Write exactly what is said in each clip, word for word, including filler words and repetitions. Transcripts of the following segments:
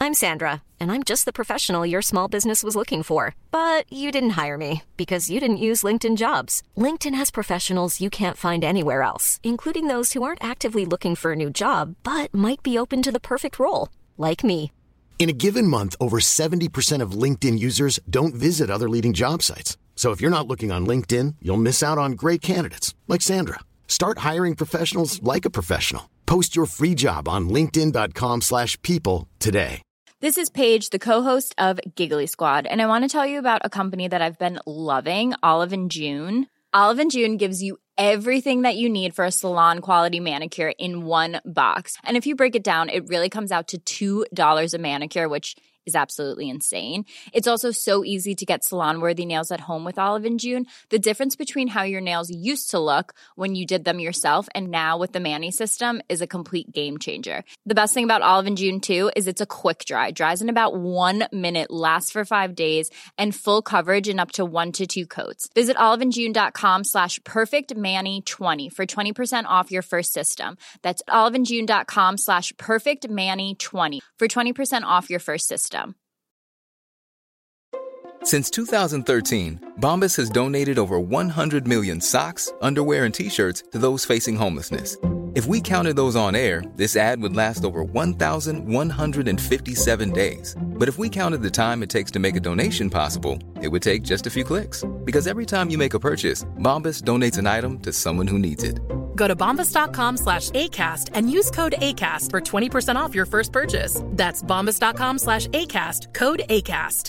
I'm Sandra, and I'm just the professional your small business was looking for. But you didn't hire me because you didn't use LinkedIn Jobs. LinkedIn has professionals you can't find anywhere else, including those who aren't actively looking for a new job, but might be open to the perfect role, like me. In a given month, over seventy percent of LinkedIn users don't visit other leading job sites. So if you're not looking on LinkedIn, you'll miss out on great candidates like Sandra. Start hiring professionals like a professional. Post your free job on linkedin dot com slash people today. This is Paige, the co-host of Giggly Squad, and I want to tell you about a company that I've been loving, Olive and June. Olive and June gives you everything that you need for a salon-quality manicure in one box. And if you break it down, it really comes out to two dollars a manicure, which is absolutely insane. It's also so easy to get salon-worthy nails at home with Olive and June. The difference between how your nails used to look when you did them yourself and now with the Mani system is a complete game changer. The best thing about Olive and June, too, is it's a quick dry. Dries in about one minute, lasts for five days, and full coverage in up to one to two coats. Visit oliveandjune.com slash perfectmani20 for twenty percent off your first system. That's oliveandjune.com slash perfectmani20 for twenty percent off your first system. Since two thousand thirteen, Bombas has donated over one hundred million socks, underwear, and T-shirts to those facing homelessness. If we counted those on air, this ad would last over one thousand one hundred fifty-seven days. But if we counted the time it takes to make a donation possible, it would take just a few clicks. Because every time you make a purchase, Bombas donates an item to someone who needs it. Go to bombas.com slash ACAST and use code ACAST for twenty percent off your first purchase. That's bombas.com slash ACAST, code ACAST.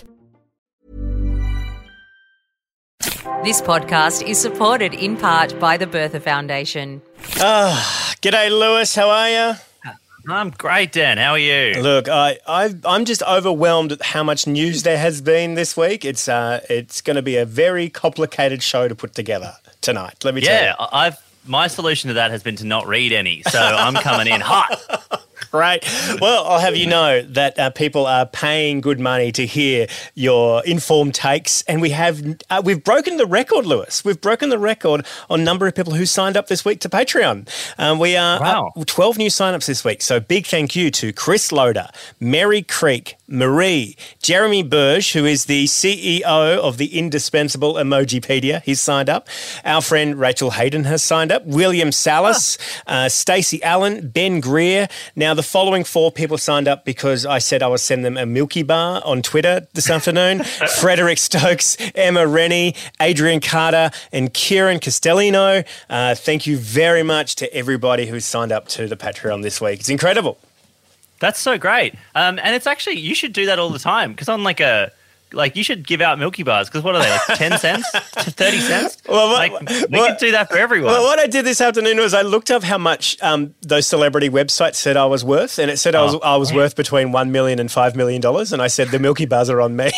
This podcast is supported in part by the Bertha Foundation. Ah, g'day, Lewis. How are you? I'm great, Dan. How are you? Look, I, I've, I'm just overwhelmed at how much news there has been this week. It's uh, it's going to be a very complicated show to put together tonight. Let me tell you. Yeah, I've my solution to that has been to not read any, so I'm coming in hot. Great. Well, I'll have you know that uh, people are paying good money to hear your informed takes, and we have uh, we've broken the record, Lewis. We've broken the record on number of people who signed up this week to Patreon. Um, we are wow. up twelve new sign-ups this week. So big thank you to Chris Loader, Mary Creek, Marie, Jeremy Burge, who is the C E O of the indispensable Emojipedia. He's signed up. Our friend Rachel Hayden has signed up. William Salas, ah. uh, Stacey Allen, Ben Greer. Now, the following four people signed up because I said I would send them a Milky Bar on Twitter this afternoon. Frederick Stokes, Emma Rennie, Adrian Carter, and Kieran Castellino. Uh, thank you very much to everybody who signed up to the Patreon this week. It's incredible. That's so great. Um, and it's actually, you should do that all the time because on like a, like you should give out Milky Bars because what are they, like ten cents to thirty cents? Well, what, like, we what, could do that for everyone. Well, what I did this afternoon was I looked up how much um, those celebrity websites said I was worth, and it said oh, I was I was man. worth between one million dollars and five million dollars, and I said the Milky Bars are on me.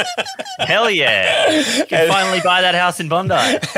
Hell yeah. You can and, finally buy that house in Bondi.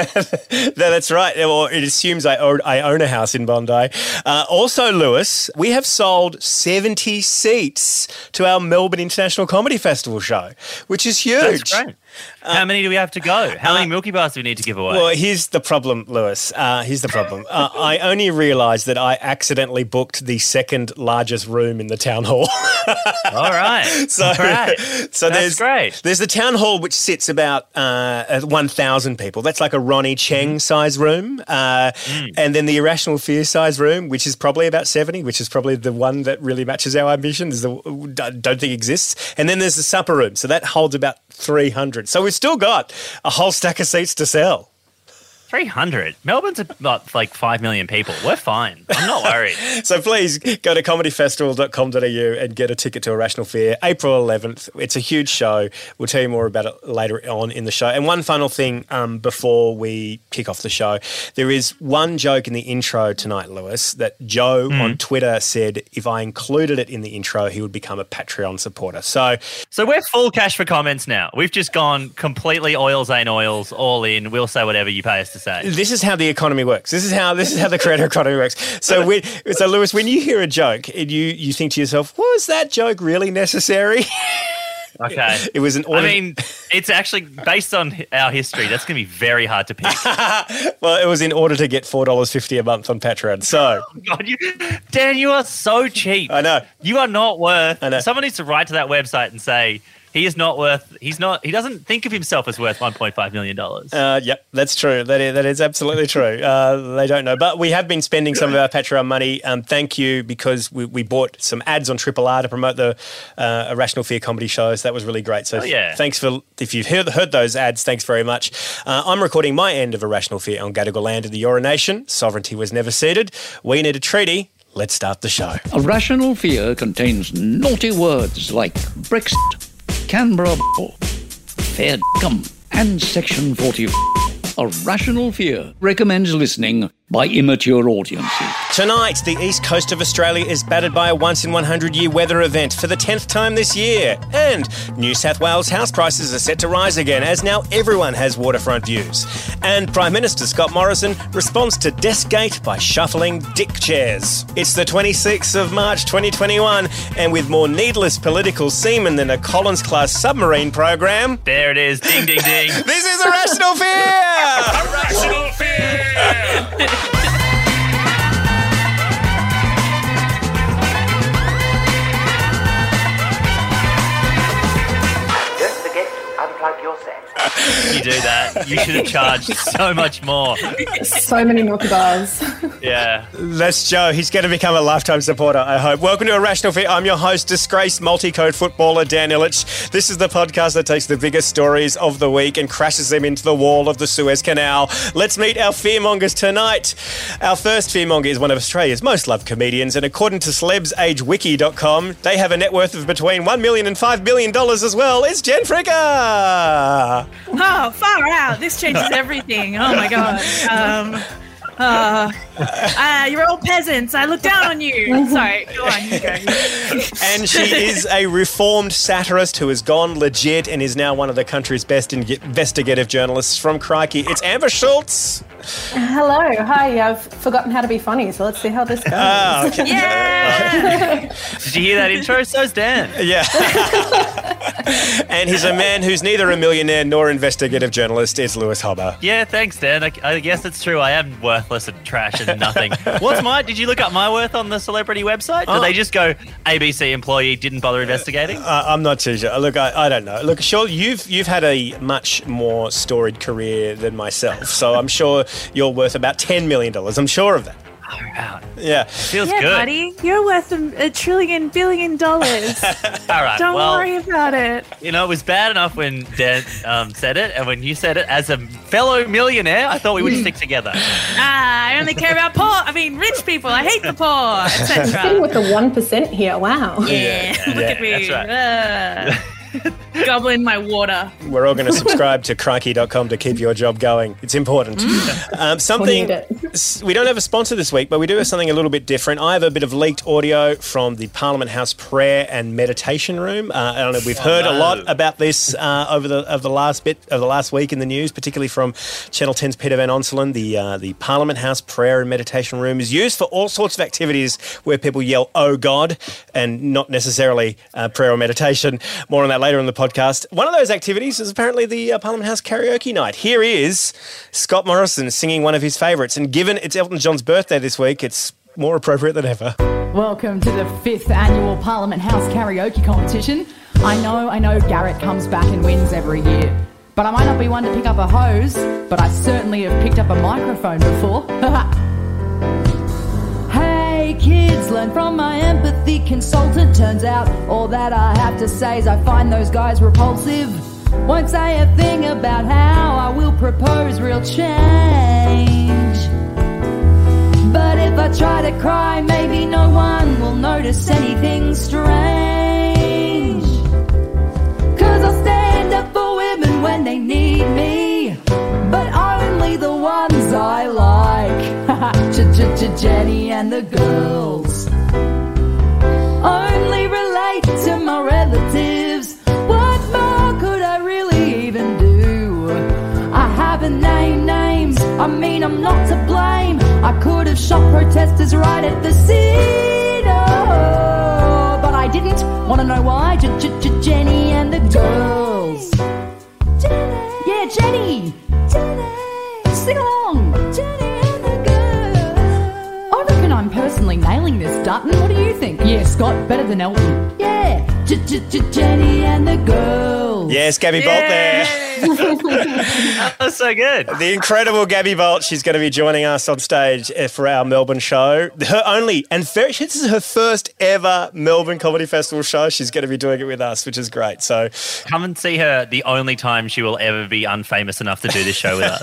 That's right. Or it assumes I own, I own a house in Bondi. Uh, also, Lewis, we have sold seventy seats to our Melbourne International Comedy Festival show, which is huge. That's great. Uh, How many do we have to go? How uh, many Milky Bars do we need to give away? Well, here's the problem, Lewis. Uh, here's the problem. Uh, I only realised that I accidentally booked the second largest room in the town hall. All right. So, All right. so That's there's, great. There's the town hall, which sits about uh, one thousand people. That's like a Ronnie Cheng mm. size room. Uh, mm. And then the Irrational Fear size room, which is probably about seventy, which is probably the one that really matches our ambitions, the don't think exists. And then there's the supper room. So that holds about three hundred. So we've still got a whole stack of seats to sell. three hundred. Melbourne's about like five million people. We're fine. I'm not worried. So please go to comedy festival dot com dot a u and get a ticket to Irrational Fear, April eleventh. It's a huge show. We'll tell you more about it later on in the show. And one final thing um, before we kick off the show. There is one joke in the intro tonight, Lewis, that Joe mm. on Twitter said if I included it in the intro, he would become a Patreon supporter. So, so we're full cash for comments now. We've just gone completely oils ain't oils, all in. We'll say whatever you pay us to say. This is how the economy works. This is how this is how the creator economy works. So, we, so Lewis, when you hear a joke and you you think to yourself, was that joke really necessary? Okay. It was an order. I mean, it's actually based on our history. That's going to be very hard to pick. Well, it was in order to get four dollars fifty a month on Patreon. So, God, you, Dan, you are so cheap. I know. You are not worth. I know. Someone needs to write to that website and say he is not worth. He's not. He doesn't think of himself as worth one point five million dollars. Uh, yep, that's true. That is, that is absolutely true. Uh, they don't know. But we have been spending some of our Patreon money. Um, thank you, because we, we bought some ads on Triple R to promote the uh, Irrational Fear comedy shows. That was really great. So oh, yeah. thanks for, if you've heard, heard those ads, thanks very much. Uh, I'm recording my end of Irrational Fear on Gadigal land of the Eora Nation. Sovereignty was never ceded. We need a treaty. Let's start the show. Irrational Fear contains naughty words like Brexit, Canberra, fair d***um, and Section forty. Irrational Fear recommends listening by immature audiences. Tonight, the east coast of Australia is battered by a once in one hundred year weather event for the tenth time this year. And New South Wales house prices are set to rise again, as now everyone has waterfront views. And Prime Minister Scott Morrison responds to Deskgate by shuffling dick chairs. It's the twenty-sixth of March twenty twenty-one, and with more needless political semen than a Collins-class submarine program... There it is. Ding, ding, ding. This is Irrational Fear! Irrational Fear! You do that. You should have charged so much more. So many milky bars. Yeah. That's Joe. He's going to become a lifetime supporter, I hope. Welcome to Irrational Fear. I'm your host, disgraced multi-code footballer Dan Illich. This is the podcast that takes the biggest stories of the week and crashes them into the wall of the Suez Canal. Let's meet our fearmongers tonight. Our first fearmonger is one of Australia's most loved comedians, and according to celebs age wiki dot com, they have a net worth of between one million dollars and five billion dollars as well. It's Jen Fricker! Oh, far out. This changes everything. Oh, my God. Um, uh, uh, you're all peasants. I look down on you. Sorry, go on, you go. And she is a reformed satirist who has gone legit and is now one of the country's best investigative journalists from Crikey. It's Amber Schultz. Hello. Hi. I've forgotten how to be funny, so let's see how this goes. Oh, okay. Yeah! Did you hear that intro? So's Dan. Yeah. And he's a man who's neither a millionaire nor investigative journalist. It's Lewis Hobber. Yeah, thanks, Dan. I, I guess it's true. I am worthless and trash and nothing. What's my... Did you look up my worth on the celebrity website? Did oh. they just go, A B C employee, didn't bother investigating? Uh, I'm not too sure. Look, I, I don't know. Look, sure, you've you've had a much more storied career than myself, so I'm sure you're worth about ten million dollars. I'm sure of that. Out. Yeah. Feels yeah, good. buddy. You're worth a, a trillion billion dollars. All right. Don't well, worry about it. You know, it was bad enough when Dan um, said it, and when you said it as a fellow millionaire, I thought we would stick together. Ah, I only care about poor. I mean, rich people. I hate the poor, et Sitting cetera. with the one percent here. Wow. Yeah. Yeah, Look yeah, at me. that's Uh, gobbling my water. We're all going to subscribe to crikey dot com to keep your job going. It's important. Um, something We need we don't have a sponsor this week, but we do have something a little bit different. I have a bit of leaked audio from the Parliament House prayer and meditation room. Uh, I don't know. We've heard a lot about this uh, over the of the last bit of the last week in the news, particularly from Channel ten's Peter Van Onselen. The uh, the Parliament House prayer and meditation room is used for all sorts of activities where people yell "Oh God" and not necessarily uh, prayer or meditation. More on that later in the podcast. One of those activities is apparently the uh, Parliament House karaoke night. Here is Scott Morrison singing one of his favourites, and given it's Elton John's birthday this week, it's more appropriate than ever. Welcome to the fifth annual Parliament House karaoke competition. I know, I know Garrett comes back and wins every year, but I might not be one to pick up a hose, but I certainly have picked up a microphone before. Hey kids, learn from my empathy consultant. Turns out all that I have to say is I find those guys repulsive. Won't say a thing about how I will propose real change. But if I try to cry, maybe no one will notice anything strange. Cause I'll stand up for women when they need me, but only the ones I like. Jenny and the girls. Only relate to my relatives. What more could I really even do? I haven't named names, I mean I'm not to blame. I could have shot protesters right at the scene, oh, but I didn't. Wanna know why? Jenny and the girls. Yeah, Jenny. Sing along. I reckon I'm personally nailing this, Dutton. What do you think? Yeah, Scott, better than Elton. Yeah, Jenny and the girls. Yes, Gabby Bolt there. That was so good. The incredible Gabby Bolt. She's going to be joining us on stage for our Melbourne show. Her only, and very, this is her first ever Melbourne Comedy Festival show. She's going to be doing it with us, which is great. So come and see her the only time she will ever be unfamous enough to do this show with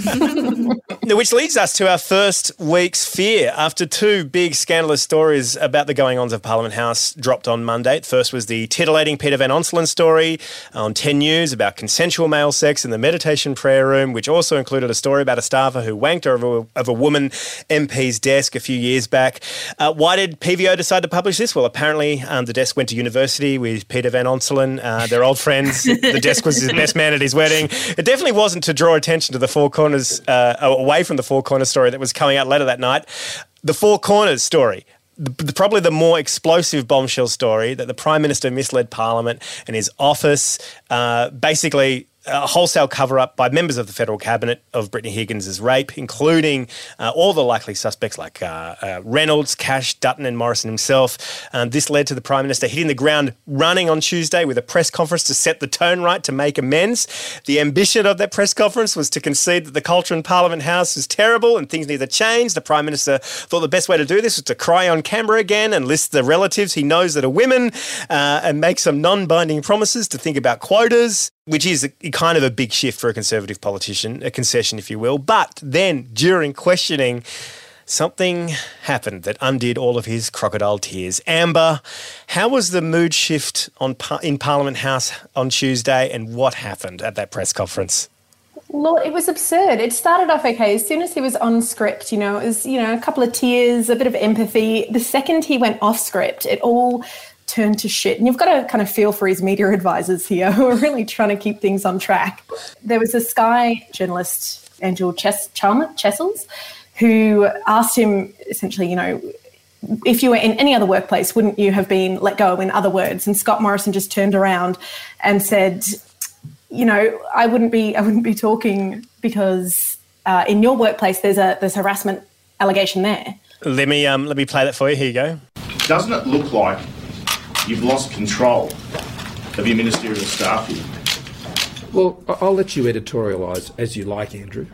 us. Which leads us to our first week's fear. After two big scandalous stories about the going-ons of Parliament House dropped on Monday. First was the titillating Peter Van Onselen story on ten News about consensual male sex in the meditation prayer room, which also included a story about a staffer who wanked over a, of a woman M P's desk a few years back. Uh, why did P V O decide to publish this? Well, apparently um, the desk went to university with Peter Van Onselen. Uh, they're old friends. The desk was his best man at his wedding. It definitely wasn't to draw attention to the Four Corners, uh, away from the Four Corners story that was coming out later that night. The Four Corners story. The, the, probably the more explosive bombshell story that the Prime Minister misled Parliament and his office, uh, basically a wholesale cover-up by members of the federal cabinet of Brittany Higgins' rape, including uh, all the likely suspects like uh, uh, Reynolds, Cash, Dutton and Morrison himself. Um, this led to the Prime Minister hitting the ground running on Tuesday with a press conference to set the tone right to make amends. The ambition of that press conference was to concede that the culture in Parliament House is terrible and things need to change. The Prime Minister thought the best way to do this was to cry on camera again and list the relatives he knows that are women uh, and make some non-binding promises to think about quotas, which is a, kind of a big shift for a Conservative politician, a concession, if you will. But then, during questioning, something happened that undid all of his crocodile tears. Amber, how was the mood shift on in Parliament House on Tuesday, and what happened at that press conference? Lord, it was absurd. It started off okay. As soon as he was on script, you know, it was, you know, a couple of tears, a bit of empathy. The second he went off script, it all turned to shit. And you've got to kind of feel for his media advisors here who are really trying to keep things on track. There was a Sky journalist, Angel Ches- Chessels, who asked him essentially, you know, if you were in any other workplace, wouldn't you have been let go, in other words? And Scott Morrison just turned around and said, you know, I wouldn't be I wouldn't be talking because uh, in your workplace there's a there's harassment allegation there. Let me um let me play that for you. Here you go. Doesn't it look like you've lost control of your ministerial staff here? Well, I'll let you editorialise as you like, Andrew.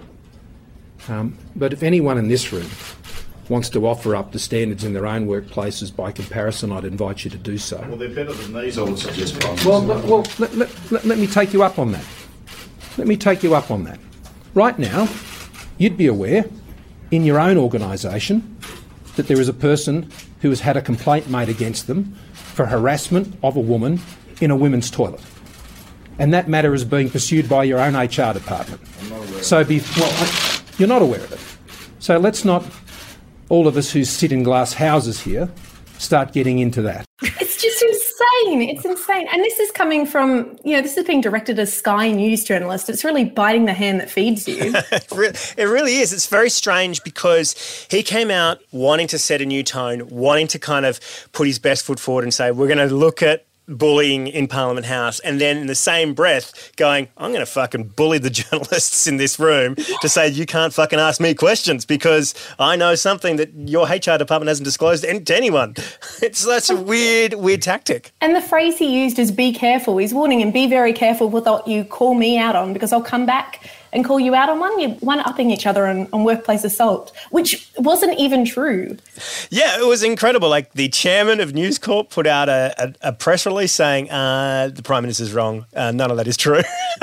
Um, but if anyone in this room wants to offer up the standards in their own workplaces by comparison, I'd invite you to do so. Well, they're better than these, I would suggest, Prime Well, Minister. well let, let, let, let me take you up on that. Let me take you up on that. Right now, you'd be aware in your own organisation that there is a person who has had a complaint made against them for harassment of a woman in a women's toilet. And that matter is being pursued by your own H R department. I'm not aware so of be, well, I, you're not aware of it. So let's not, all of us who sit in glass houses here, start getting into that. It's just insane. It's insane. And this is coming from, you know, this is being directed as Sky News journalist. It's really biting the hand that feeds you. It really is. It's very strange because he came out wanting to set a new tone, wanting to kind of put his best foot forward and say, we're going to look at bullying in Parliament House, and then in the same breath going, I'm going to fucking bully the journalists in this room to say you can't fucking ask me questions because I know something that your H R department hasn't disclosed to anyone. It's such a weird, weird tactic. And the phrase he used is be careful. He's warning him, be very careful with what you call me out on because I'll come back and call you out on one. You're one-upping each other on, on workplace assault, which wasn't even true. Yeah, it was incredible. Like the chairman of News Corp put out a, a, a press release saying, uh, the Prime Minister's wrong. Uh, none of that is true.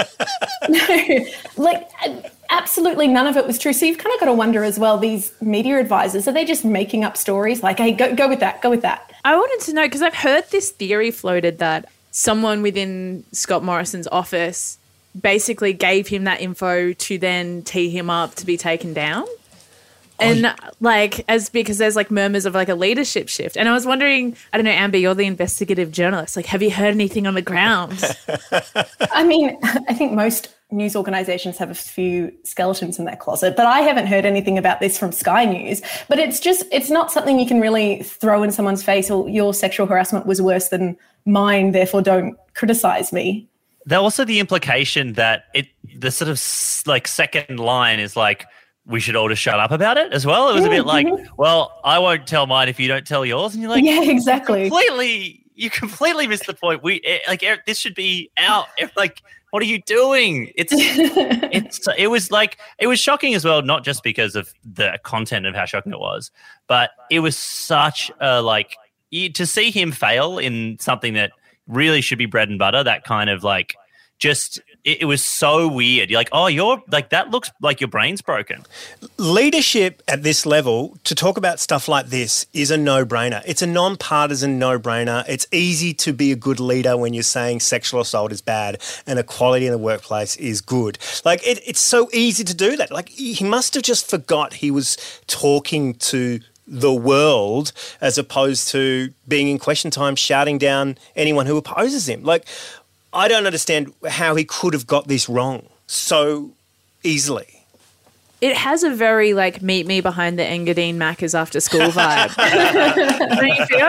No, like absolutely none of it was true. So you've kind of got to wonder as well, these media advisors, are they just making up stories like, hey, go, go with that, go with that? I wanted to know, because I've heard this theory floated that someone within Scott Morrison's office basically gave him that info to then tee him up to be taken down. And oh, like, as because there's like murmurs of like a leadership shift. And I was wondering, I don't know, Amber, you're the investigative journalist. Like, have you heard anything on the ground? I mean, I think most news organisations have a few skeletons in their closet, but I haven't heard anything about this from Sky News. But it's just, it's not something you can really throw in someone's face, or your sexual harassment was worse than mine, therefore don't criticise me. There's also the implication that it, the sort of like second line is like, we should all just shut up about it as well. It was yeah, a bit like, mm-hmm. well, I won't tell mine if you don't tell yours. And you're like, yeah, exactly. Completely, you completely missed the point. We like this should be out. Like, what are you doing? It's it's it was like it was shocking as well, not just because of the content of how shocking it was, but it was such a like you, to see him fail in something that really should be bread and butter. That kind of like just. It, it was so weird. You're like, oh, you're like that looks like your brain's broken. Leadership at this level, to talk about stuff like this, is a no-brainer. It's a non-partisan no-brainer. It's easy to be a good leader when you're saying sexual assault is bad and equality in the workplace is good. Like, it, it's so easy to do that. Like, he must have just forgot he was talking to the world as opposed to being in question time shouting down anyone who opposes him. Like, I don't understand how he could have got this wrong so easily. It has a very, like, meet me behind the Engadine Macca's after school vibe. Don't you feel?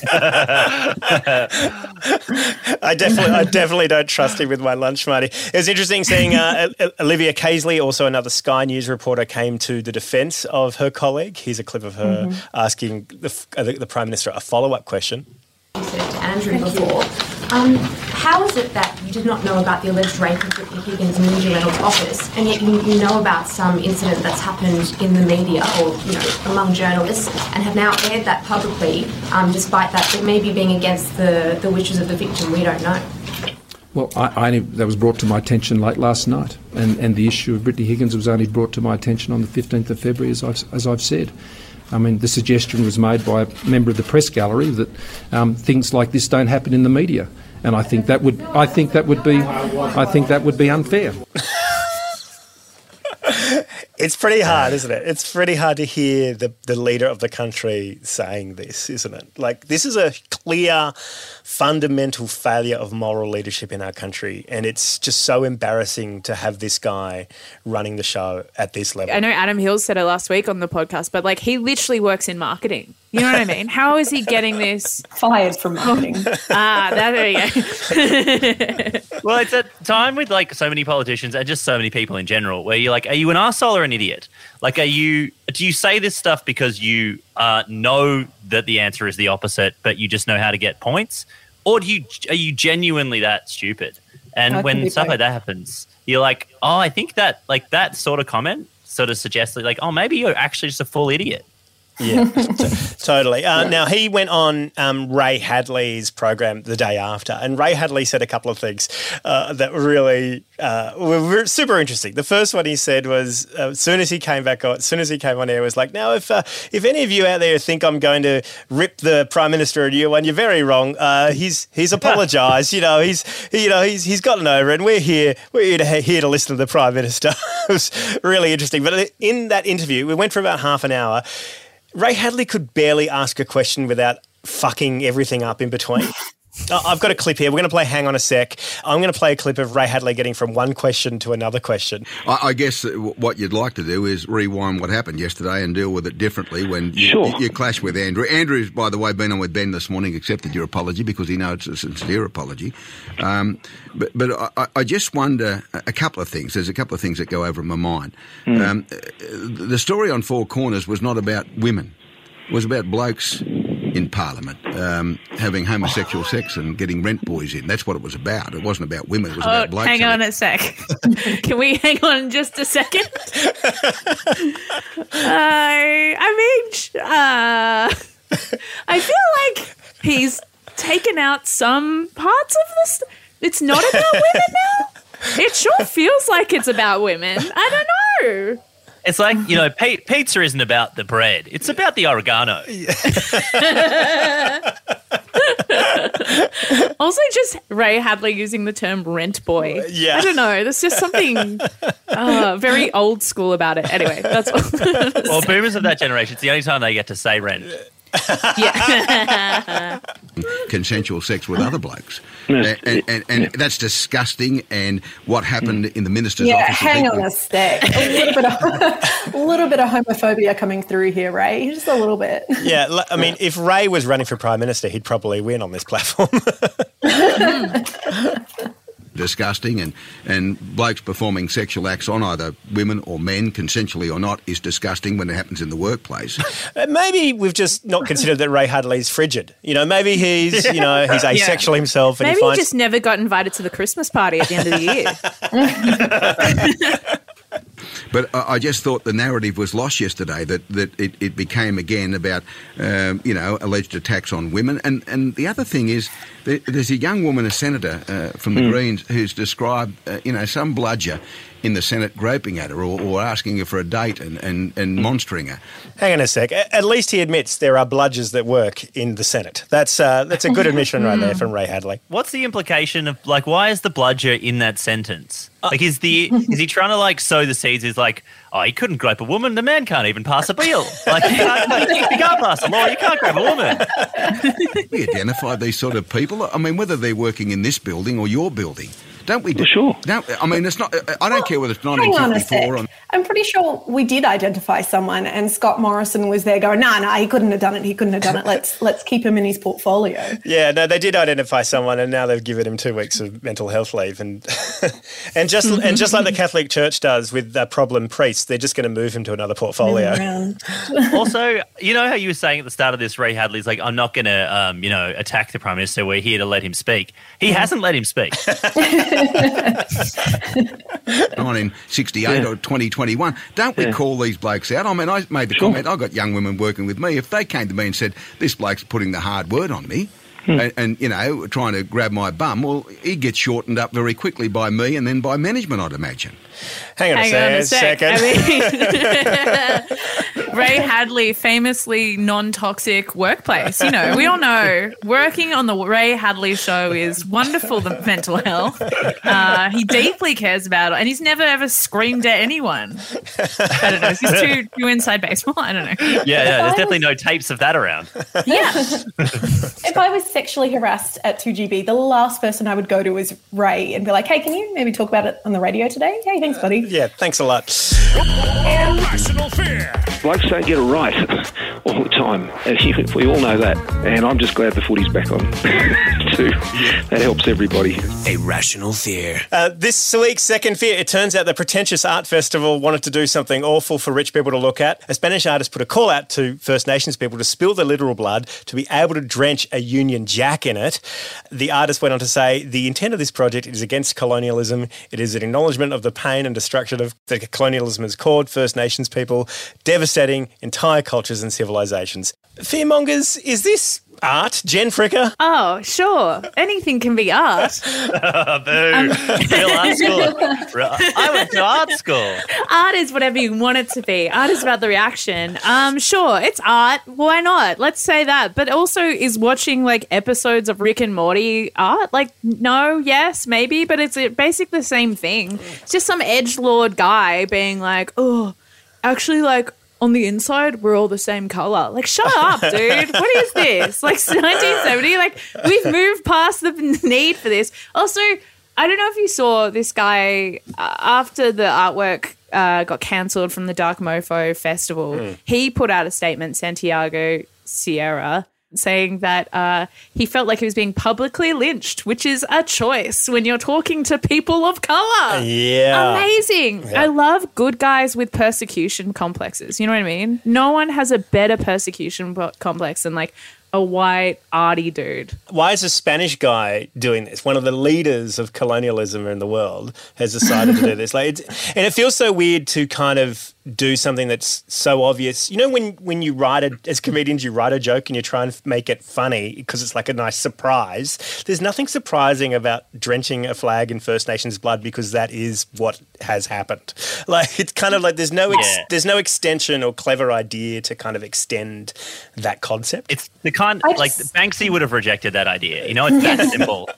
I definitely I definitely don't trust him with my lunch money. It was interesting seeing uh, Olivia Casely, also another Sky News reporter, came to the defence of her colleague. Here's a clip of her mm-hmm. asking the, uh, the, the Prime Minister a follow-up question. You said to Andrew before. Um, how is it that you did not know about the alleged rape of Whitney Higgins in Lindsay Reynolds' office, and yet you, you know about some incident that's happened in the media or, you know, among journalists, and have now aired that publicly, um, despite that it may be being against the, the wishes of the victim? We don't know. Well, I, I only, that was brought to my attention late last night, and, and the issue of Brittany Higgins was only brought to my attention on the fifteenth of February, as I've, as I've said. I mean, the suggestion was made by a member of the press gallery that um, things like this don't happen in the media, and I think that would, I think that would be, I think that would be unfair. It's pretty hard, isn't it? It's pretty hard to hear the, the leader of the country saying this, isn't it? Like, this is a clear, fundamental failure of moral leadership in our country, and it's just so embarrassing to have this guy running the show at this level. I know Adam Hills said it last week on the podcast, but, like, he literally works in marketing. You know what I mean? How is he getting this? Fired from marketing. ah, that, there you go. Well, it's a time with, like, so many politicians and just so many people in general where you're like, are you an arsehole or an idiot? Like, are you, do you say this stuff because you uh, know that the answer is the opposite, but you just know how to get points? Or do you, are you genuinely that stupid? And That when can be stuff both. like that happens, you're like, oh, I think that, like, that sort of comment sort of suggests, like, oh, maybe you're actually just a full idiot. Yeah, t- totally. Uh, yeah. Now, he went on um, Ray Hadley's program the day after, and Ray Hadley said a couple of things uh, that were really uh, were super interesting. The first one he said was, uh, as soon as he came back on, as soon as he came on air, was like, now, if uh, if any of you out there think I'm going to rip the Prime Minister a new one, you're very wrong. Uh, he's he's apologised. you know, he's he, you know he's he's gotten over it. And we're here we're here to here to listen to the Prime Minister. It was really interesting. But in that interview, we went for about half an hour. Ray Hadley could barely ask a question without fucking everything up in between. uh, I've got a clip here. We're going to play Hang On a Sec. I'm going to play a clip of Ray Hadley getting from one question to another question. I, I guess what you'd like to do is rewind what happened yesterday and deal with it differently when you, sure. you, you clash with Andrew. Andrew's, by the way, been on with Ben this morning, accepted your apology because he knows it's a sincere apology. Um, but but I, I just wonder a couple of things. There's a couple of things that go over in my mind. Mm. Um, the story on Four Corners was not about women. It was about blokes in Parliament um, having homosexual sex and getting rent boys in. That's what it was about. It wasn't about women. It was oh, about blokes. Hang on a sec. Can we hang on just a second? uh, I mean, uh, I feel like he's taken out some parts of this. It's not about women now? It sure feels like it's about women. I don't know. It's like, you know, p- pizza isn't about the bread. It's about the oregano. Also, just Ray Hadley using the term rent boy. Yeah. I don't know. There's just something uh, very old school about it. Anyway, that's all. Well, boomers of that generation, it's the only time they get to say rent. Yeah. Consensual sex with other blokes. And, and, and, and yeah. that's disgusting. And what happened in the minister's yeah, office... hang on a sec. A little bit of a little bit of homophobia coming through here, Ray. Just a little bit. Yeah, I mean, if Ray was running for Prime Minister, he'd probably win on this platform. Disgusting, and, and blokes performing sexual acts on either women or men, consensually or not, is disgusting when it happens in the workplace. Maybe we've just not considered that Ray Hadley's frigid. You know, maybe he's, you know, he's asexual yeah. himself. And maybe he, finds... he just never got invited to the Christmas party at the end of the year. But I just thought the narrative was lost yesterday, that, that it, it became again about, um, you know, alleged attacks on women. And, and the other thing is, there, there's a young woman, a senator uh, from the mm. Greens, who's described, uh, you know, some bludger in the Senate groping at her or, or asking her for a date and, and, and monstering her. Hang on a sec. At least he admits there are bludgers that work in the Senate. That's uh, that's a good admission right there from Ray Hadley. What's the implication of, like, why is the bludger in that sentence? Like, is the is he trying to, like, sow the seeds? Is like, oh, he couldn't grope a woman. The man can't even pass a bill. Like, you can't, like, you can't pass a law. You can't grope a woman. We identify these sort of people. I mean, whether they're working in this building or your building. Don't we? Well, sure. Don't, I mean, it's not. I don't well, care whether it's nineteen fifty-four. On I'm pretty sure we did identify someone, and Scott Morrison was there going, "No, nah, no, nah, he couldn't have done it. He couldn't have done it. Let's let's keep him in his portfolio." Yeah, no, they did identify someone, and now they've given him two weeks of mental health leave, and and just and just like the Catholic Church does with uh, problem priests, they're just going to move him to another portfolio. Also, you know how you were saying at the start of this, Ray Hadley's like, "I'm not going to, um, you know, attack the Prime Minister. We're here to let him speak." He yeah. hasn't let him speak. nineteen sixty-eight yeah. or twenty twenty-one. Don't we yeah. call these blokes out? I mean, I made the sure. comment, I've got young women working with me. If they came to me and said, this bloke's putting the hard word on me, hmm. and, and, you know, trying to grab my bum, well, he'd get shortened up very quickly by me and then by management, I'd imagine. Hang on, Hang a, on a sec. second. I mean, Ray Hadley, famously non-toxic workplace. You know, we all know working on the Ray Hadley show is wonderful for mental health. Uh, he deeply cares about it, and he's never ever screamed at anyone. I don't know. Is this too, too inside baseball? I don't know. Yeah, yeah. There's definitely no tapes of that around. Yeah. If I was sexually harassed at two G B, the last person I would go to is Ray and be like, "Hey, can you maybe talk about it on the radio today?" Hey, thanks, buddy. Yeah, thanks a lot. Irrational fear. Blokes don't get it right all the time. We all know that. And I'm just glad the footy's back on too. That helps everybody. Irrational fear. Uh, this week's second fear, it turns out the pretentious art festival wanted to do something awful for rich people to look at. A Spanish artist put a call out to First Nations people to spill their literal blood to be able to drench a Union Jack in it. The artist went on to say, the intent of this project is against colonialism. It is an acknowledgement of the pain and destruction of that colonialism has caused First Nations people, devastating entire cultures and civilizations. Fearmongers, is this art, Jen Fricker? Oh, sure. Anything can be art. Boo. Um, Real art school. I went to art school. Art is whatever you want it to be. Art is about the reaction. Um, sure, it's art. Why not? Let's say that. But also, is watching like episodes of Rick and Morty art? Like, no, yes, maybe, but it's basically the same thing. It's just some edgelord guy being like, oh, actually, like, on the inside, we're all the same colour. Like, shut up, dude. What is this? Like, nineteen seventy? Like, we've moved past the need for this. Also, I don't know if you saw this guy, uh, after the artwork uh, got cancelled from the Dark Mofo Festival, mm. he put out a statement, Santiago Sierra, saying that uh, he felt like he was being publicly lynched, which is a choice when you're talking to people of colour. Yeah. Amazing. Yeah. I love good guys with persecution complexes. You know what I mean? No one has a better persecution complex than like a white arty dude. Why is a Spanish guy doing this? One of the leaders of colonialism in the world has decided to do this. Like, it's, and it feels so weird to kind of do something that's so obvious. You know, when, when you write a, as comedians, you write a joke and you try and make it funny because it's like a nice surprise. There's nothing surprising about drenching a flag in First Nations blood because that is what has happened. Like, it's kind of like there's no ex- yeah. there's no extension or clever idea to kind of extend that concept. It's the kind just, like Banksy would have rejected that idea. You know, it's that simple.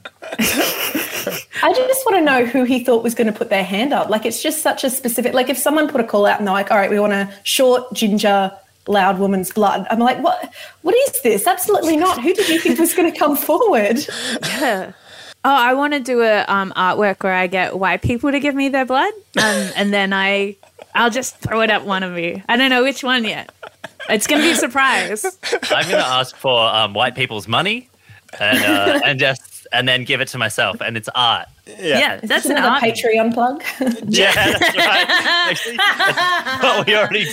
I just want to know who he thought was going to put their hand up. Like, it's just such a specific, like if someone put a call out and they're like, all right, we want a short, ginger, loud woman's blood. I'm like, what? What is this? Absolutely not. Who did you think was going to come forward? Yeah. Oh, I want to do a um, artwork where I get white people to give me their blood, um, and then I, I'll just throw it at one of you. I don't know which one yet. It's going to be a surprise. I'm going to ask for um, white people's money, and uh, and just and then give it to myself, and it's art. Yeah, yeah that's Isn't an that art. a Patreon plug. Yeah, that's right. Actually, that's what we already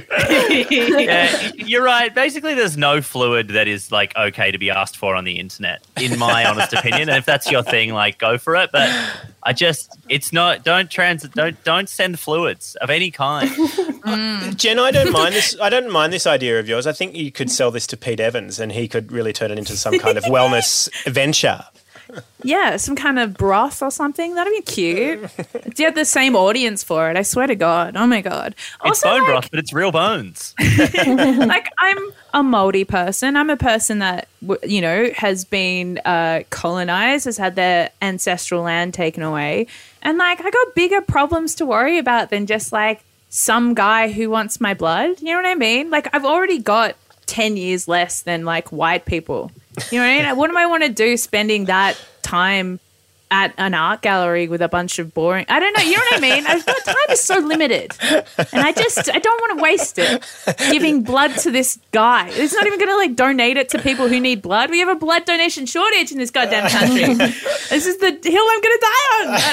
do. Yeah, you're right. Basically, there's no fluid that is like okay to be asked for on the internet, in my honest opinion. And if that's your thing, like go for it. But I just, it's not. Don't trans. Don't don't send fluids of any kind. Mm. Jen, I don't mind this. I don't mind this idea of yours. I think you could sell this to Pete Evans, and he could really turn it into some kind of wellness venture. Yeah, some kind of broth or something. That'd be cute. Do you have the same audience for it? I swear to God. Oh, my God. It's Also, bone like, broth, but it's real bones. like, I'm a Māori person. I'm a person that, w- you know, has been uh, colonized, has had their ancestral land taken away. And, like, I got bigger problems to worry about than just, like, some guy who wants my blood. You know what I mean? Like, I've already got ten years less than, like, white people. You know what I mean? What do I want to do spending that time at an art gallery with a bunch of boring... I don't know. You know what I mean? I've got time is so limited. And I just... I don't want to waste it giving blood to this guy. He's not even going to, like, donate it to people who need blood. We have a blood donation shortage in this goddamn country. This is the hill I'm going to die on. I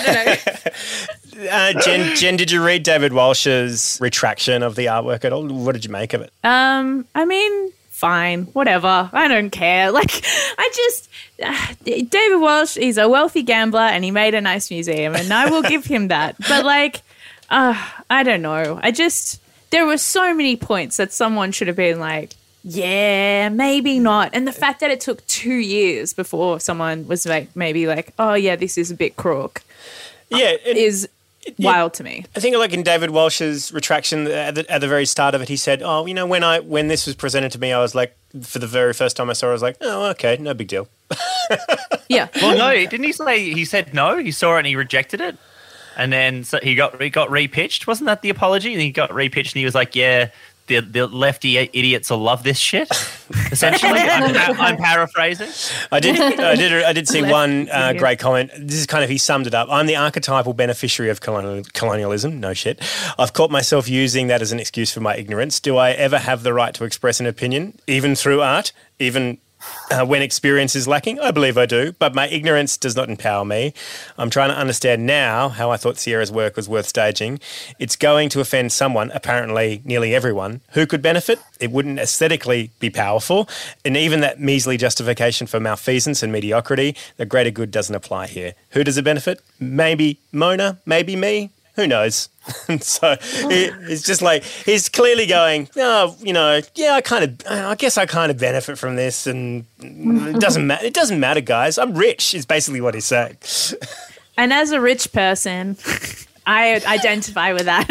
don't know. Uh, Jen, Jen, did you read David Walsh's retraction of the artwork at all? What did you make of it? Um, I mean... Fine, whatever. I don't care. Like, I just, uh, David Walsh, he's a wealthy gambler and he made a nice museum and I will give him that. But, like, uh, I don't know. I just, there were so many points that someone should have been like, yeah, maybe not. And the fact that it took two years before someone was like, maybe like, oh, yeah, this is a bit crook. Yeah. It, is wild to me. I think, like in David Walsh's retraction at the, at the very start of it, he said, "Oh, you know, when I when this was presented to me, I was like, for the very first time I saw it, I was like, oh, okay, no big deal." Yeah. Well, no, didn't he say he said no? He saw it and he rejected it, and then so he got he got repitched. Wasn't that the apology? And he got repitched, and he was like, "Yeah, the the lefty idiots will love this shit." Essentially, I'm, I'm paraphrasing. I did, I did, I did see one uh, great comment. This is kind of, he summed it up. I'm the archetypal beneficiary of colonial, colonialism. No shit. I've caught myself using that as an excuse for my ignorance. Do I ever have the right to express an opinion, even through art, even uh, when experience is lacking? I believe I do, but my ignorance does not empower me. I'm trying to understand now how I thought Sierra's work was worth staging. It's going to offend someone, apparently nearly everyone. Who could benefit? It wouldn't aesthetically be powerful, and even that measly justification for malfeasance and mediocrity, the greater good doesn't apply here. Who does it benefit? Maybe Mona, maybe me. Who knows? And so he, it's just like, he's clearly going, oh, you know, yeah, I kind of, I guess I kind of benefit from this, and it doesn't matter. It doesn't matter, guys. I'm rich. Is basically what he's saying. And as a rich person, I identify with that.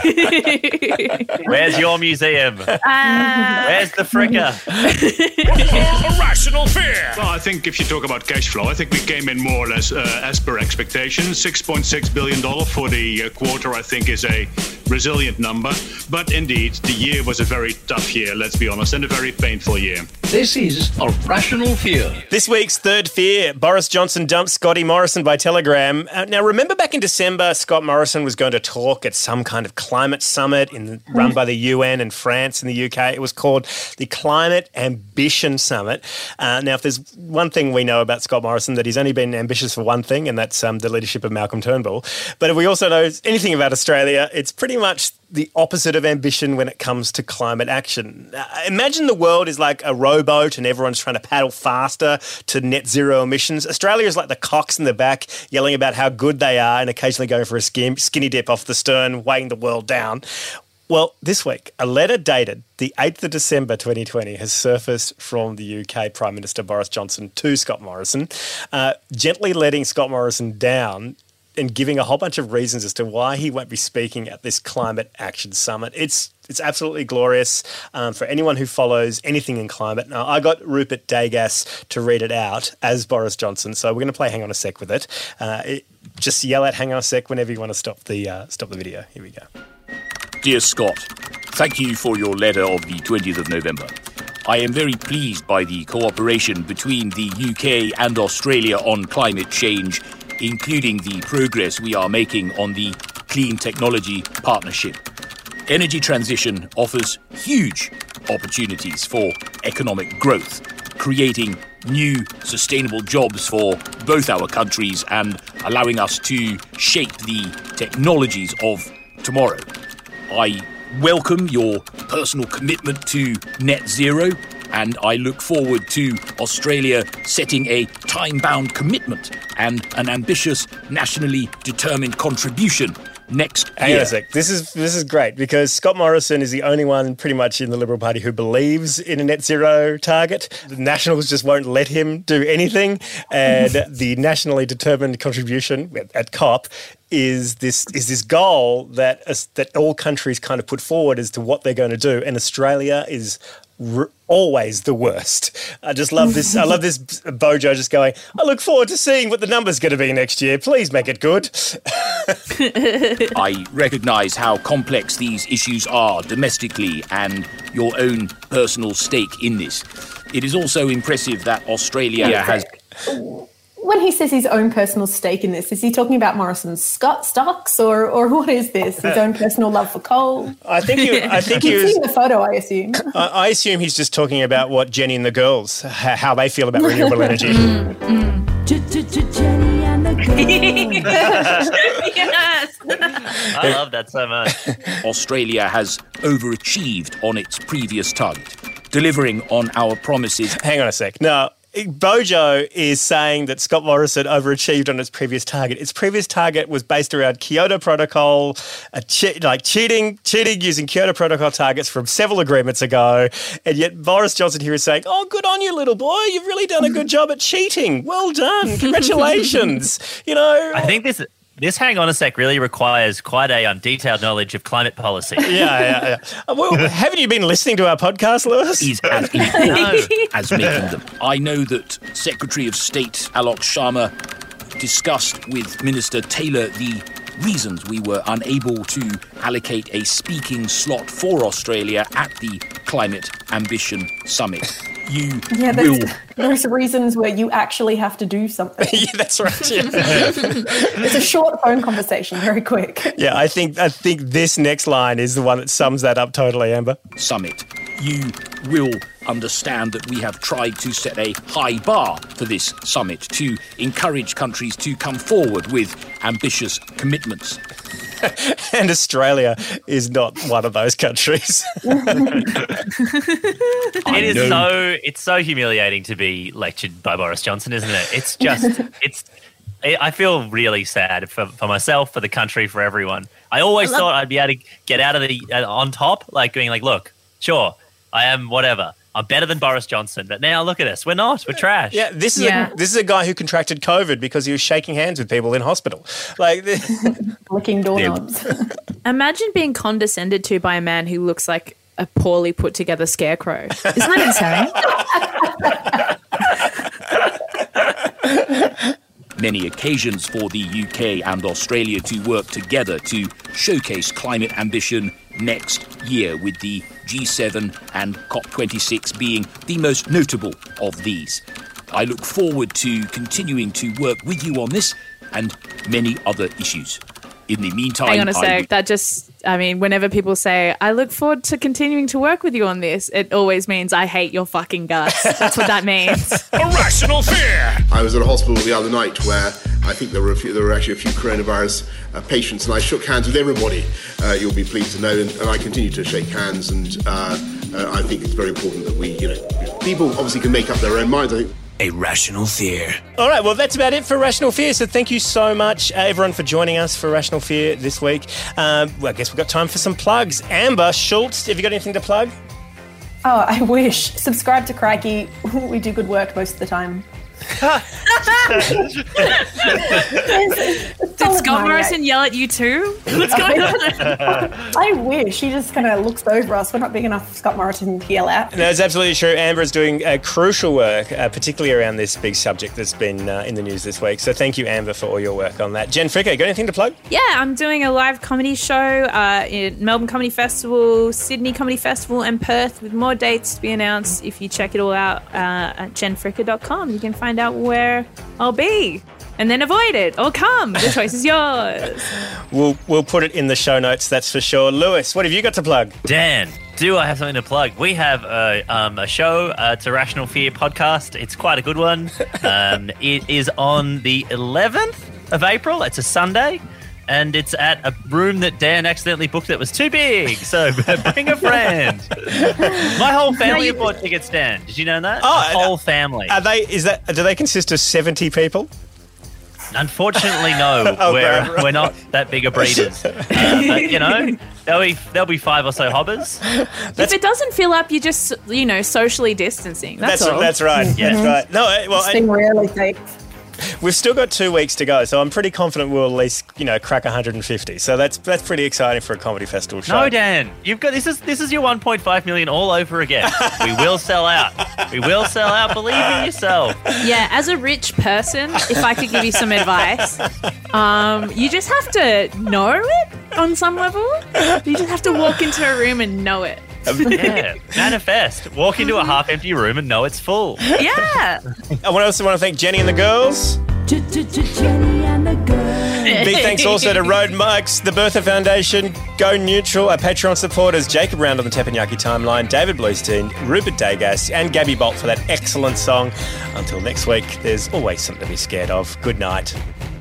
Where's your museum? Uh, Where's the fricker? Irrational fear. Well, I think if you talk about cash flow, I think we came in more or less uh, as per expectations. six point six billion dollars for the uh, quarter, I think, is a resilient number. But indeed, the year was a very tough year, let's be honest, and a very painful year. This is Irrational Fear. This week's third fear, Boris Johnson dumped Scotty Morrison by telegram. Uh, now, remember back in December, Scott Morrison was going to talk at some kind of climate summit in, run by the U N and France and the U K. It was called the Climate Ambition Summit. Uh, now, if there's one thing we know about Scott Morrison, that he's only been ambitious for one thing, and that's um, the leadership of Malcolm Turnbull. But if we also know anything about Australia, it's pretty much the opposite of ambition when it comes to climate action. Uh, imagine the world is like a rowboat and everyone's trying to paddle faster to net zero emissions. Australia is like the cocks in the back yelling about how good they are and occasionally going for a skin, skinny dip off the stern, weighing the world down. Well, this week, a letter dated the eighth of December twenty twenty has surfaced from the U K Prime Minister Boris Johnson to Scott Morrison, uh, gently letting Scott Morrison down and giving a whole bunch of reasons as to why he won't be speaking at this Climate Action Summit. It's it's absolutely glorious um, for anyone who follows anything in climate. Now, I got Rupert Degas to read it out as Boris Johnson, so we're going to play Hang On A Sec with it. Uh, it. Just yell at Hang On A Sec whenever you want to stop the uh, stop the video. Here we go. Dear Scott, Thank you for your letter of the twentieth of November. I am very pleased by the cooperation between the U K and Australia on climate change, including the progress we are making on the Clean Technology Partnership. Energy transition offers huge opportunities for economic growth, creating new sustainable jobs for both our countries and allowing us to shape the technologies of tomorrow. I welcome your personal commitment to net zero, and I look forward to Australia setting a time-bound commitment and an ambitious, nationally determined contribution next Hang year. on a sec. This is this is great because Scott Morrison is the only one pretty much in the Liberal Party who believes in a net zero target. The Nationals just won't let him do anything, and the nationally determined contribution at COP is this is this goal that uh, that all countries kind of put forward as to what they're going to do, and Australia is r- always the worst. I just love this. I love this Bojo just going, I look forward to seeing what the number's going to be next year. Please make it good. I recognise how complex these issues are domestically and your own personal stake in this. It is also impressive that Australia has... When he says his own personal stake in this, is he talking about Morrison's Scott stocks, or or what is this? His own personal love for coal? I think you. I think You've he was. seen the photo, I assume. I, I assume he's just talking about what Jenny and the girls, h- how they feel about renewable energy. Jenny and the Yes. I love that so much. Australia has overachieved on its previous target, delivering on our promises. Hang on a sec. No. Bojo is saying that Scott Morrison overachieved on its previous target. Its previous target was based around Kyoto Protocol, a che- like cheating, cheating using Kyoto Protocol targets from several agreements ago, and yet Boris Johnson here is saying, "Oh, good on you, little boy! You've really done a good job at cheating. Well done, congratulations!" You know, I think this this hang on a sec really requires quite a um, detailed knowledge of climate policy. Yeah, yeah, yeah. Uh, well, haven't you been listening to our podcast, Lewis? Is as important as making them. I know that Secretary of State Alok Sharma discussed with Minister Taylor the reasons we were unable to allocate a speaking slot for Australia at the Climate Ambition Summit. You Yeah, will... there's, there's reasons where you actually have to do something. Yeah, that's right. Yeah. It's a short phone conversation, very quick. Yeah, I think I think this next line is the one that sums that up totally, Amber. Summit. You will understand that we have tried to set a high bar for this summit to encourage countries to come forward with ambitious commitments. And Australia is not one of those countries. It is so it's so humiliating to be lectured by Boris Johnson, isn't it? It's just it's. I feel really sad for, for myself, for the country, for everyone. I always I love- thought I'd be able to get out of the uh, on top, like being like, look, sure, I am whatever. I'm better than Boris Johnson, but now look at us. We're not. We're trash. Yeah, this is Yeah. A, this is a guy who contracted COVID because he was shaking hands with people in hospital, like licking doorknobs. Imagine being condescended to by a man who looks like a poorly put together scarecrow. Isn't that insane? Many occasions for the U K and Australia to work together to showcase climate ambition next year, with the G seven and COP twenty-six being the most notable of these. I look forward to continuing to work with you on this and many other issues. In the meantime, Hang on a I sec. would- That just, I mean, whenever people say, I look forward to continuing to work with you on this, it always means I hate your fucking guts. That's what that means. Irrational fear. I was at a hospital the other night where I think there were a few, there were actually a few coronavirus uh, patients, and I shook hands with everybody. Uh, you'll be pleased to know, and, and I continue to shake hands. And uh, uh, I think it's very important that we, you know, people obviously can make up their own minds. I think. Irrational Fear. All right, well, that's about it for Rational Fear. So thank you so much, uh, everyone, for joining us for Rational Fear this week. Um, well, I guess we've got time for some plugs. Amber Schultz, have you got anything to plug? Oh, I wish. Subscribe to Crikey. We do good work most of the time. there's, Did Scott Morrison yell at you too? What's going on? I wish. He just kind of looks over us. We're not big enough for Scott Morrison to yell at. No, it's absolutely true. Amber is doing uh, crucial work, uh, particularly around this big subject that's been uh, in the news this week. So thank you, Amber, for all your work on that. Jen Fricker, got anything to plug? Yeah, I'm doing a live comedy show uh, in Melbourne Comedy Festival, Sydney Comedy Festival, and Perth, with more dates to be announced. If you check it all out uh, at jen fricker dot com, you can find out where I'll be. And then avoid it or come. The choice is yours. We'll we'll put it in the show notes, that's for sure. Lewis, what have you got to plug? Dan, do I have something to plug? We have a, um, a show. Uh, it's a Rational Fear podcast. It's quite a good one. Um, it is on the eleventh of April. It's a Sunday. And it's at a room that Dan accidentally booked that was too big. So bring a friend. My whole family have bought tickets, Dan. Did you know that? Oh, the whole family. Are they? Is that? Do they consist of seventy people? Unfortunately, no. Oh, we're right, right. we're not that big of breeders. Uh, but, you know, there'll be there'll be five or so hobbers. If it doesn't fill up, you're just, you know, socially distancing. That's, That's all. that's right. Mm-hmm. Yeah, that's right. No, uh, well, It's been really safe. we've still got two weeks to go, so I'm pretty confident we'll at least, you know, crack one hundred fifty. So that's that's pretty exciting for a comedy festival show. No, Dan, you've got this is this is your one point five million all over again. We will sell out. We will sell out. Believe in yourself. Yeah, as a rich person, if I could give you some advice, um, you just have to know it on some level. You just have to walk into a room and know it. Yeah, manifest. Walk into a half-empty room and know it's full. Yeah. I also want to thank Jenny and the girls. Jenny and the girls. Big thanks also to Road Mics, the Bertha Foundation, Go Neutral, our Patreon supporters, Jacob Round on the Teppanyaki timeline, David Bluestein, Rupert Degas, and Gabby Bolt for that excellent song. Until next week, there's always something to be scared of. Good night.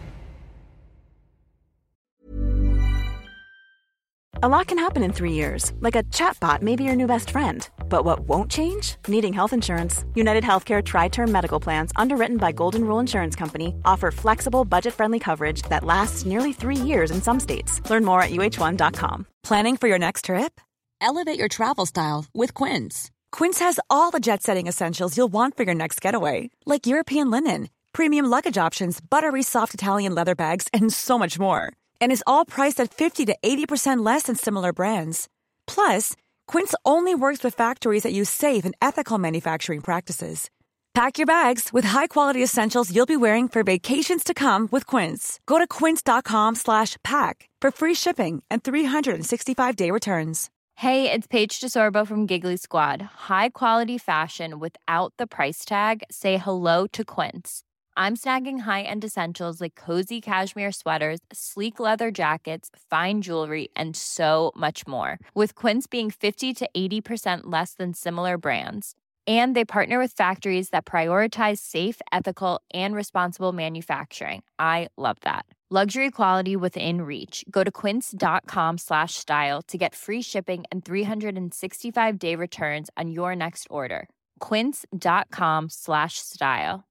A lot can happen in three years, like a chatbot may be your new best friend. But what won't change? Needing health insurance. United Healthcare Tri-Term Medical Plans, underwritten by Golden Rule Insurance Company, offer flexible, budget-friendly coverage that lasts nearly three years in some states. Learn more at U H one dot com. Planning for your next trip? Elevate your travel style with Quince. Quince has all the jet-setting essentials you'll want for your next getaway, like European linen, premium luggage options, buttery soft Italian leather bags, and so much more. And is all priced at fifty to eighty percent less than similar brands. Plus, Quince only works with factories that use safe and ethical manufacturing practices. Pack your bags with high-quality essentials you'll be wearing for vacations to come with Quince. Go to quince.com slash pack for free shipping and three sixty-five day returns. Hey, it's Paige DeSorbo from Giggly Squad. High quality fashion without the price tag. Say hello to Quince. I'm snagging high-end essentials like cozy cashmere sweaters, sleek leather jackets, fine jewelry, and so much more. With Quince being fifty to eighty percent less than similar brands. And they partner with factories that prioritize safe, ethical, and responsible manufacturing. I love that. Luxury quality within reach. Go to quince.com slash style to get free shipping and three sixty-five day returns on your next order. Quince.com slash style.